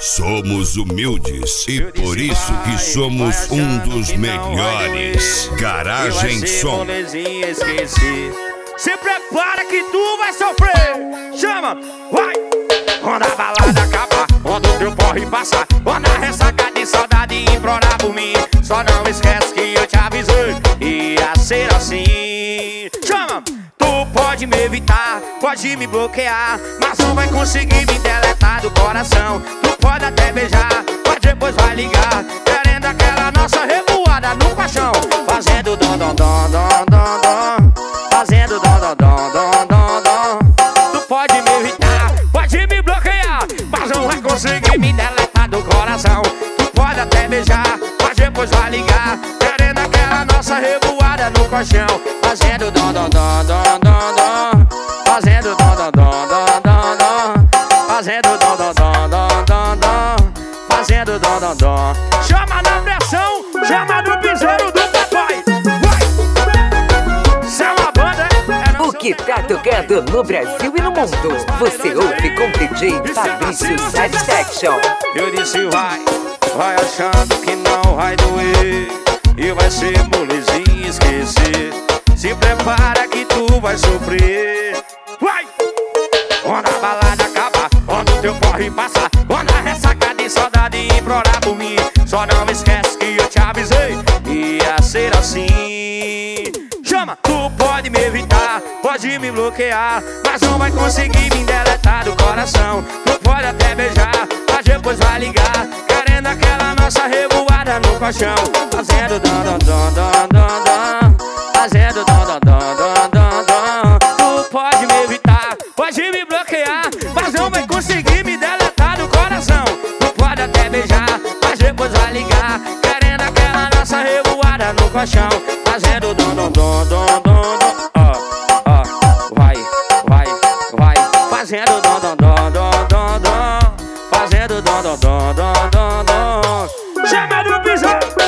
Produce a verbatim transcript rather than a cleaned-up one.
Somos humildes e por isso que somos um dos melhores. Garagem Som. Se prepara que tu vai sofrer. Chama, vai. Quando a balada acabar, quando o teu porre passar, quando a ressaca de saudade implorar por mim, só não esquece que eu te avisei, ia ser assim. Chama, tu pode me evitar, pode me bloquear, mas não vai conseguir me deletar do coração. Tu pode até beijar, mas depois vai ligar, querendo aquela nossa revoada no paixão, fazendo dom dom dom dom dom dom, fazendo dom dom dom dom dom dom. Tu pode me evitar, pode me bloquear, mas não vai conseguir me deletar do coração. Tu pode até beijar, mas depois vai ligar, querendo aquela nossa revoada no colchão, fazendo dom dom dom dom dom dom, fazendo dom dom dom dom dom dom, fazendo dom dom dom dom dom dom, fazendo dom dom dom. Chama na pressão, chama no piseiro do papai. Vai! Cê é uma banda, é O que tá tocando no Brasil e no mundo, você ouve com D J Fabrício Satisfaction. Eu disse vai, vai achando que não vai doer, e vai ser molezinho esquecer. Se prepara que tu vai sofrer. Vai! Quando a balada acabar, quando o teu corre passar, quando a ressaca de saudade implorar por mim, só não esquece que eu te avisei, ia ser assim. Chama, tu pode me evitar, pode me bloquear, mas não vai conseguir me deletar do coração. Tu pode até beijar, mas depois vai ligar, querendo aquela nossa revoada no colchão, fazendo dom dom dom dom dom dom, fazendo dom dom dom dom dom dom. Tu pode me evitar, pode me bloquear, mas não vai conseguir me deletar do coração. Tu pode até beijar, mas depois vai ligar, querendo aquela nossa revoada no colchão, fazendo dom dom dom dom dom dom. Ó, ó, vai, vai, vai, fazendo dom dom dom dom dom dom, fazendo dom dom dom dom dom dom. Chama do piso.